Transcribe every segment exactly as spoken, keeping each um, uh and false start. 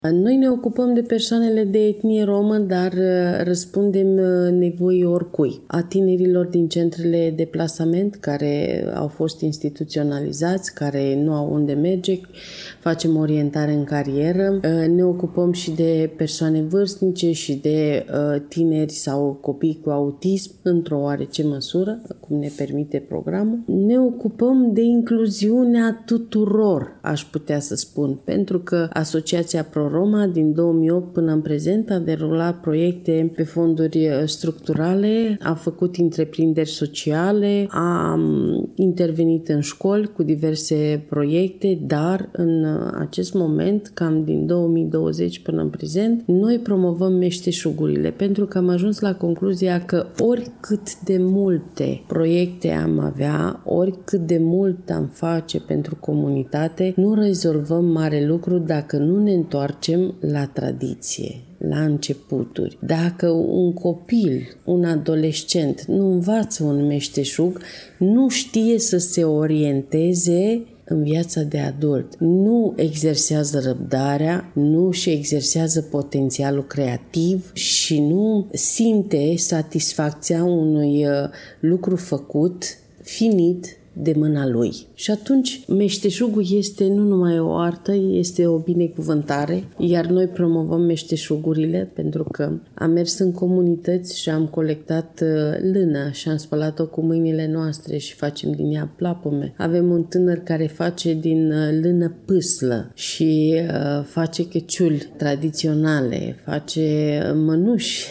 Noi ne ocupăm de persoanele de etnie romă, dar răspundem nevoii oricui. A tinerilor din centrele de plasament care au fost instituționalizați, care nu au unde merge, facem orientare în carieră. Ne ocupăm și de persoane vârstnice și de tineri sau copii cu autism, într-o oarece măsură, cum ne permite programul. Ne ocupăm de incluziunea tuturor, aș putea să spun, pentru că Asociația Pro-Roma din două mii opt până în prezent a derulat proiecte pe fonduri structurale, a făcut întreprinderi sociale, a intervenit în școli cu diverse proiecte, dar în acest moment, cam din două mii douăzeci până în prezent, noi promovăm meșteșugurile, pentru că am ajuns la concluzia că oricât de multe proiecte am avea, oricât de mult am face pentru comunitate, nu rezolvăm mare lucru dacă nu ne întoarcem la tradiție, la începuturi. Dacă un copil, un adolescent nu învață un meșteșug, nu știe să se orienteze în viața de adult. Nu exersează răbdarea, nu își exersează potențialul creativ și nu simte satisfacția unui lucru făcut, finit, de mâna lui. Și atunci meșteșugul este nu numai o artă, este o binecuvântare, iar noi promovăm meșteșugurile pentru că am mers în comunități și am colectat lână și am spălat-o cu mâinile noastre și facem din ea plapume. Avem un tânăr care face din lână pâslă și uh, face checiuli tradiționale, face mănuși,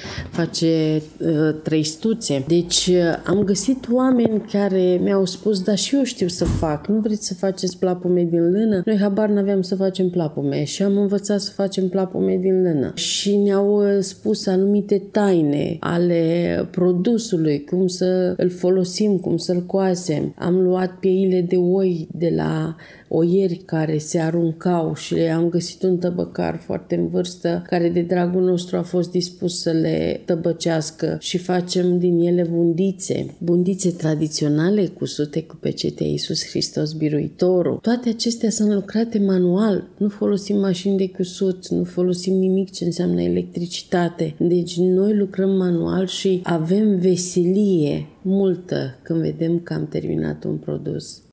face uh, trăistuțe. Deci uh, am găsit oameni care mi-au spus, dar și eu știu să fac, nu vreți să faceți plapume din lână? Noi habar n-aveam să facem plapume și am învățat să facem plapume din lână. Și ne-au spus anumite taine ale produsului, cum să îl folosim, cum să-l coasem. Am luat pieile de oi de la oieri care se aruncau și am găsit un tăbăcar foarte în vârstă care de dragul nostru a fost dispus să le tăbăcească și facem din ele bundițe. Bundițe tradiționale cusute cu pecetea Iisus Hristos Biruitorul. Toate acestea sunt lucrate manual. Nu folosim mașini de cusut, nu folosim nimic ce înseamnă electricitate. Deci noi lucrăm manual și avem veselie multă când vedem că am terminat un produs.